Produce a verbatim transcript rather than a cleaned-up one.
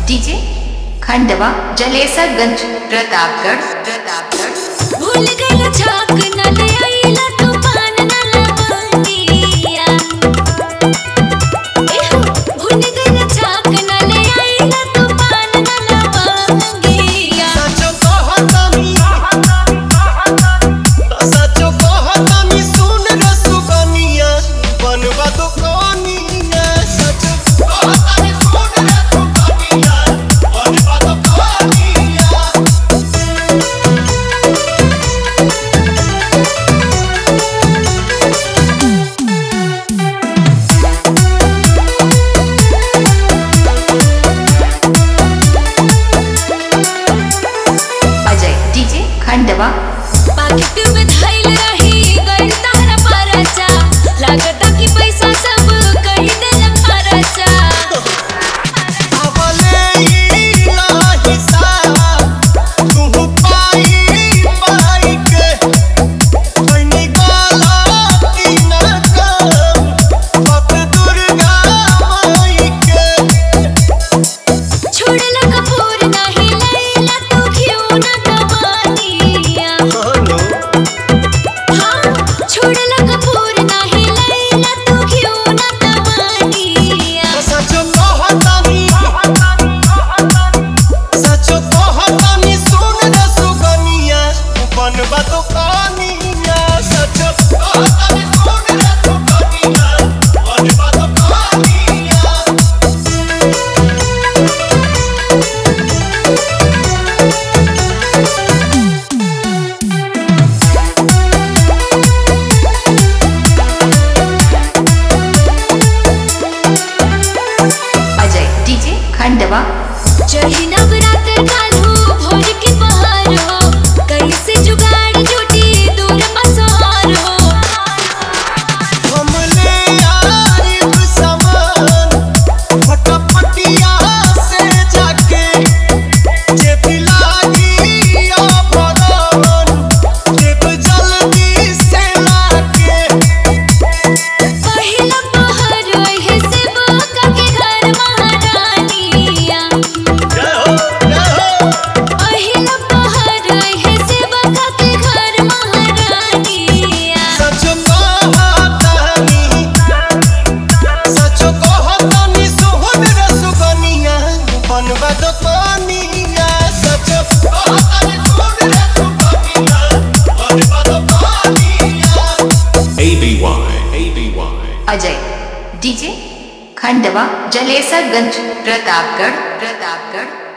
DJ Khandwa Jalesarganj Pratapgarh Pratapgarh. भूल गइल छाक न ले आइला तू पान न लवंगिया। एहो भूल गइल छाक न ले आइला तू पान न लवंगिया। सचो कहतानी सचो कहतानी सुन रे सुगनिया बनवा दो कनिया। सचो कहतानी सुन रे सुगनिया बनवा दो कनिया। अजय डीजे खंडवा। पाकिट में धइल रही गइल तारा परचा। लागता कि पैसा सब कही देल खर्चा। आवले इला हिसाब तू पाई पाई के कइनी गलती न कर पत दुर्गा माई के। छोड़ला कपूर नाही लैला तू क्यों न दवानिया। हेलो हाँ छोड़ला कपूर नाही लैला तू क्यों न दवानिया। सचो कहतानी सचो कहतानी सुन रे सुगनिया बनवा दो कनिया। सचो कहतानी सुन रे सुगनिया बनवा दो कनिया। अजय डीजे खंडवा। चढ़ी नवरात्र काल्हू भोर की पहर हो। कैसे जुगाड़ जुटी दूर पसार हो। हमले आइब सामान फटाफटिया से जाके जेब लागी अबरन जेब जल्दी से लाके। पहिला पहर है से बाका के घर महारानिया। जय हो जय हो। पहिला पहर है से बाका के घर महारानिया। सचो कहतानी सचो कहतानी सुन रे सुगनिया बनवा दो कनिया। सचो कहतानी सुन रे सुगनिया बनवा दो कनिया। A B Y A B Y Ajay DJ Khandwa Jalesarganj Pratapgarh Pratapgarh.